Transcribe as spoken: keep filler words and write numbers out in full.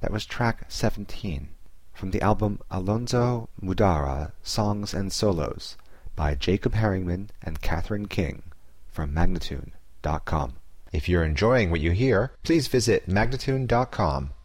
That was track seventeen from the album Alonzo Mudara Songs and Solos by Jacob Herringman and Catherine King from Magnatune dot com. If you're enjoying what you hear, please visit Magnatune dot com